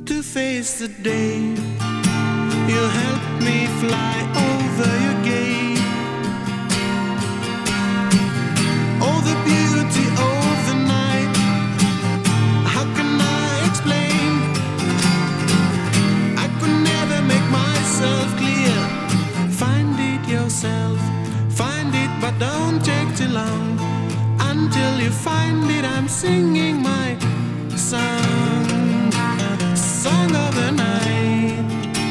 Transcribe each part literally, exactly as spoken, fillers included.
to face the day. You helped me fly over your gate. Oh, the beauty of the night, how can I explain? I could never make myself clear. Find it yourself, find it, but don't take too long. Until you find it, I'm singing my song, song of the night.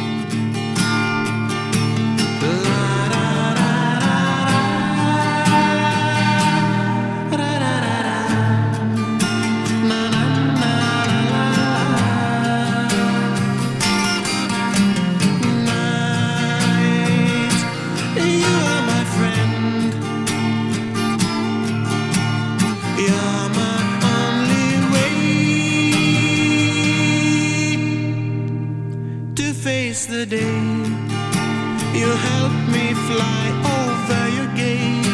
The day you helped me fly over your gate.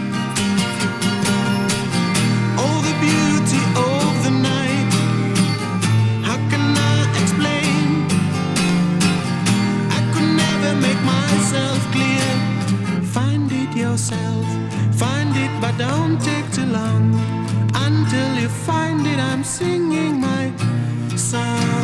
Oh, the beauty of the night, how can I explain? I could never make myself clear. Find it yourself, find it, but don't take too long. Until you find it, I'm singing my song.